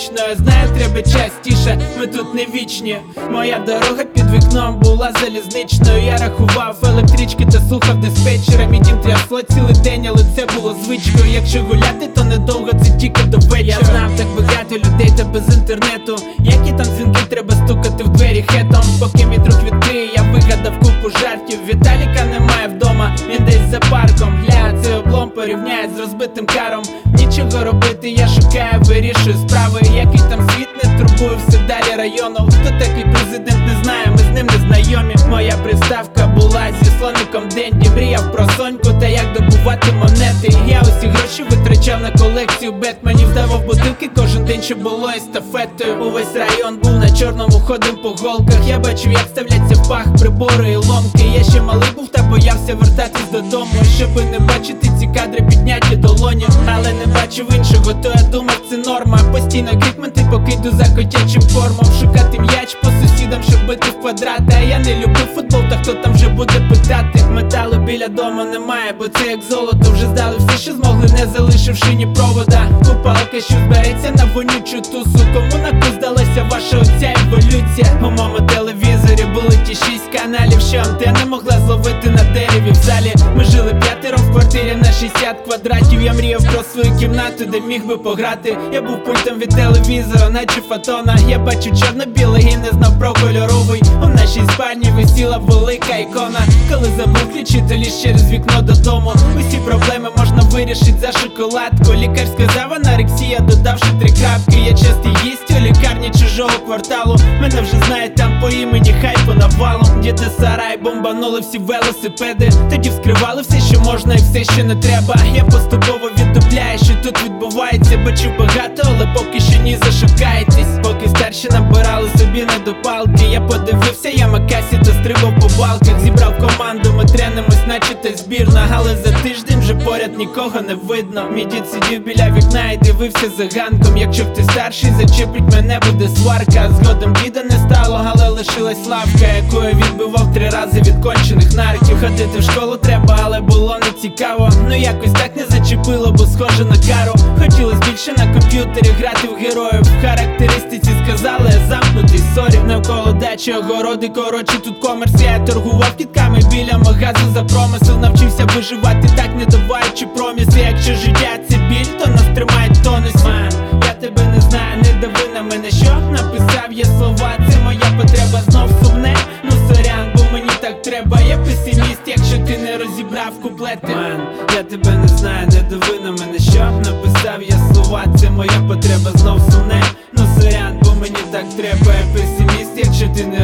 вічно. Я знаю, треба частіше, ми тут не вічні. Моя дорога під вікном була залізничною. Я рахував електрички та слухав диспетчера. Мій дім трясло цілий день, але це було звичкою. Якщо гуляти, то недовго, це тільки до вечора. Я знав так багато людей та без інтернету. Які там дзвінки, треба стукати в двері хетом. Поки мій друг відкриє, я вигадав купу жартів. Віталіка немає вдома, він десь за парком. Гля, цей облом порівняє з розбитим каром. Нічого робити, я шукаю, вирішую справи. Який там світ, не турбую, все далі району. Хто такий президент, не знаю, ми з ним не знайомі. Моя приставка була зі слоником Денді. Мріяв про Соньку та як добувати монети. Я усі гроші витрачав на колекцію Бетменів. Здавав бутилки кожен день, що було естафетою. Увесь район був на чорному, ходим по голках. Я бачив, як ставляться в пах прибори і ломки. Я ще малий був та боявся вертатись додому, щоби не бачити ці кадри, підняті долоні. Але не бачив іншого, то я думав, це норма. Постійно крикменти, поки йду за котячим кормом. Шукати м'яч по сусідам, щоб бити в квадрати. А я не люблю футбол, та хто там вже буде питати. Металу біля дому немає, бо це як золото. Вже здали все, що змогли, не залишивши ні провода. Купалка, що збереться на вонючу тусу. Кому на кус здалася ваша оця еволюція? У моєму телевізорі були ті 6 каналів, що антенна могла зловити на дереві в залі. Ми жили п'ятером в квартирі на 60 квадратів. Я мріяв про свою кімнату, де міг би пограти. Я був пультом від телевізора, наче фотона. Я бачив чорно-білий і не знав про кольоровий. У нашій спальні висіла велика ікона. Коли забув включити ліж через вікно додому. Усі проблеми можна вирішити за шоколадку. Лікар сказав анорексія, додавши 3 крапки. Я частий гість у лікарні чужого кварталу. Мене вже знають там по імені, хайпу навалом. Діти сарай, бомбанули всі велосипеди. Тоді вскривали все, що можна і все, що не треба. Я поступово віддупляю, що тут відбувається. Бачив багато, але поки що ні, зашукаєтесь. Поки старші набирали собі недопалки. Я подивився, я Макасі та стрибав по балках. Зібрав команду, ми тренимось, наче та збірна. Але за тиждень вже поряд нікого не видно. Мій дід сидів біля вікна і дивився за ганком. Якщо хтось старший зачеплять, мене буде сварка. Згодом діда не стало, але лишилась лавка, яку я відбивав 3 рази від кончених нарків. Ходити в школу треба, але було не цікаво. Ну якось так не зачепило, бо схоже на кару. Хотілось більше на комп'ютері грати в героїв. В характеристиці сказали, я замкнутий, сорі. Навколо дачі, огороди, коротше тут комерс. Я торгував кітками біля магазу за промисел. Навчився виживати так, не даваючи проміси. Якщо життя це біль, то нас тримає тонус. Я тебе не знаю, не дави на мене, що написав є слова, це моя потреба, знов сумне. Ну сорян, бо мені так треба. Я песиміст, якщо ти не розібрав куплети. Я тебе не знаю, не дави на мене, що написав я слова, це моя потреба, знов сумне. Ну сорян, бо мені так треба. Я песиміст, якщо ти не